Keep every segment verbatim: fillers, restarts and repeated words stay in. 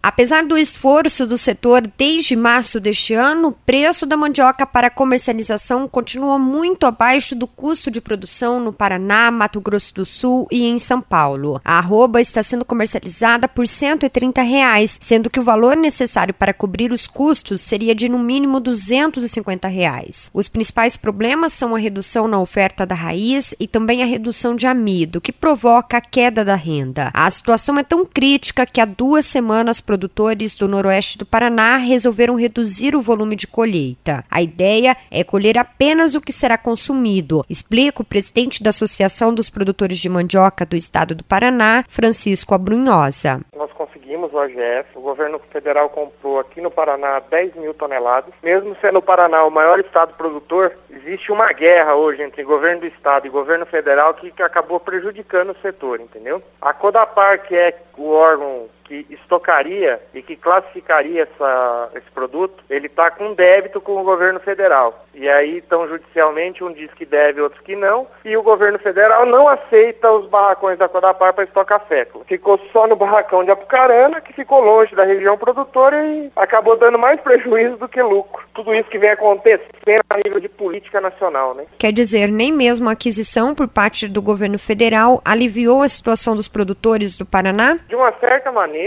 Apesar do esforço do setor desde março deste ano, o preço da mandioca para comercialização continua muito abaixo do custo de produção no Paraná, Mato Grosso do Sul e em São Paulo. A arroba está sendo comercializada por cento e trinta reais, sendo que o valor necessário para cobrir os custos seria de no mínimo duzentos e cinquenta reais. Os principais problemas são a redução na oferta da raiz e também a redução de amido, que provoca a queda da renda. A situação é tão crítica que há duas semanas produtores do noroeste do Paraná resolveram reduzir o volume de colheita. A ideia é colher apenas o que será consumido, explica o presidente da Associação dos Produtores de Mandioca do Estado do Paraná, Francisco Abrunhosa. Nós conseguimos o A G F, o governo federal comprou aqui no Paraná dez mil toneladas. Mesmo sendo o Paraná o maior estado produtor, existe uma guerra hoje entre governo do estado e governo federal que, que acabou prejudicando o setor, entendeu? A Codapar, que é o órgão que estocaria e que classificaria essa, esse produto, ele está com débito com o governo federal. E aí, então, judicialmente, um diz que deve, outros que não, e o governo federal não aceita os barracões da Codapar para estocar fécula. Ficou só no barracão de Apucarana, que ficou longe da região produtora e acabou dando mais prejuízo do que lucro. Tudo isso que vem acontecendo a nível de política nacional, né? Quer dizer, nem mesmo a aquisição por parte do governo federal aliviou a situação dos produtores do Paraná? De uma certa maneira,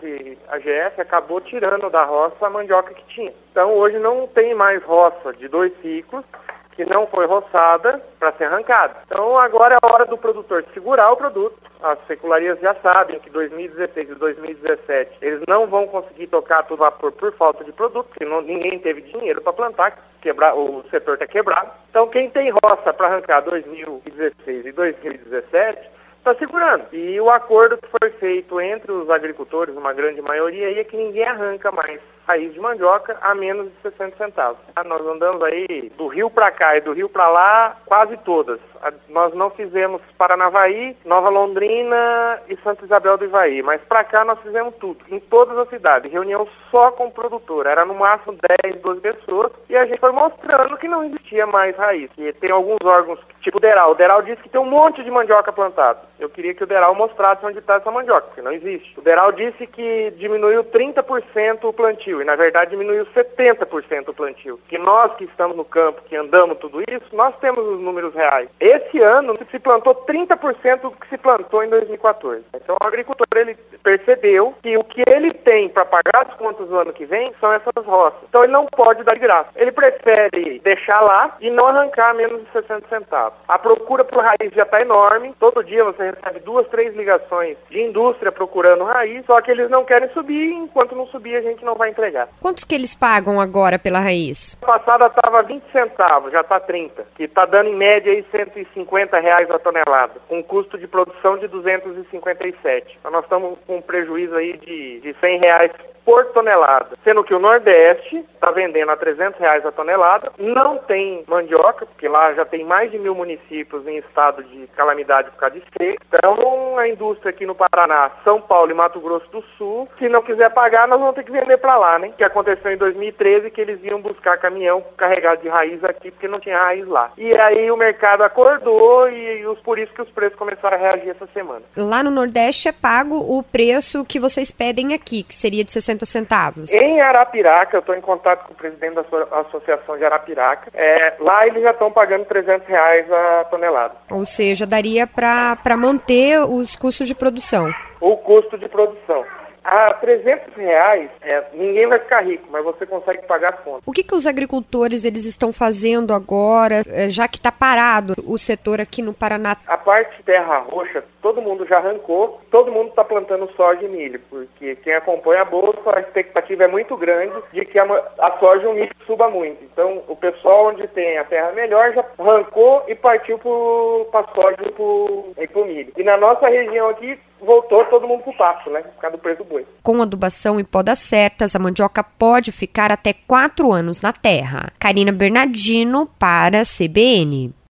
a G F acabou tirando da roça a mandioca que tinha. Então hoje não tem mais roça de dois ciclos que não foi roçada para ser arrancada. Então agora é a hora do produtor segurar o produto. As secularias já sabem que dois mil e dezesseis e dois mil e dezessete eles não vão conseguir tocar todo vapor por falta de produto, porque não, ninguém teve dinheiro para plantar, quebrar, o setor está quebrado. Então quem tem roça para arrancar dois mil e dezesseis e dois mil e dezessete está segurando. E o acordo que foi feito entre os agricultores, uma grande maioria, é que ninguém arranca mais raiz de mandioca a menos de sessenta centavos. Nós andamos aí do rio para cá e do rio para lá, quase todas. Nós não fizemos Paranavaí, Nova Londrina e Santa Isabel do Ivaí, mas para cá nós fizemos tudo, em todas as cidades, reunião só com o produtor, era no máximo dez, doze pessoas, e a gente foi mostrando que não existia mais raiz. E tem alguns órgãos, tipo o Deral, o Deral disse que tem um monte de mandioca plantada. Eu queria que o Deral mostrasse onde está essa mandioca, porque não existe. O Deral disse que diminuiu trinta por cento o plantio, e na verdade diminuiu setenta por cento o plantio. Que nós que estamos no campo, que andamos tudo isso, nós temos os números reais. Esse ano se plantou trinta por cento do que se plantou em dois mil e quatorze. Então o agricultor ele percebeu que o que ele tem para pagar as contas no ano que vem são essas roças. Então ele não pode dar de graça. Ele prefere deixar lá e não arrancar menos de sessenta centavos. A procura por raiz já está enorme. Todo dia você recebe duas, três ligações de indústria procurando raiz, só que eles não querem subir, enquanto não subir a gente não vai entregar. Quantos que eles pagam agora pela raiz? A passada estava vinte centavos, já está trinta, que está dando em média aí cento e cinquenta reais a tonelada, com um custo de produção de duzentos e cinquenta e sete. Então nós estamos com um prejuízo aí de, de cem reais por tonelada, sendo que o Nordeste está vendendo a trezentos reais a tonelada, não tem mandioca, porque lá já tem mais de mil municípios em estado de calamidade por causa de seca. Então a indústria aqui no Paraná, São Paulo e Mato Grosso do Sul, se não quiser pagar, nós vamos ter que vender para lá, né? O que aconteceu em dois mil e treze, que eles iam buscar caminhão carregado de raiz aqui, porque não tinha raiz lá. E aí o mercado acordou e, e os, por isso que os preços começaram a reagir essa semana. Lá no Nordeste é pago o preço que vocês pedem aqui, que seria de sessenta centavos. Em Arapiraca, eu estou em contato com o presidente da Associação de Arapiraca, é, lá eles já estão pagando trezentos reais a tonelada. Ou seja, daria para manter os custos de produção. O custo de produção. A trezentos reais, é, ninguém vai ficar rico, mas você consegue pagar as contas. O que, que os agricultores eles estão fazendo agora, já que está parado o setor aqui no Paraná? A parte de terra roxa, todo mundo já arrancou, todo mundo está plantando soja e milho, porque quem acompanha a bolsa, a expectativa é muito grande de que a, a soja e o milho suba muito. Então, o pessoal onde tem a terra melhor já arrancou e partiu para a soja e para o milho. E na nossa região aqui, voltou todo mundo pro pasto, né? Por causa do preço do boi. Com adubação e podas certas, a mandioca pode ficar até quatro anos na terra. Karina Bernardino para a C B N.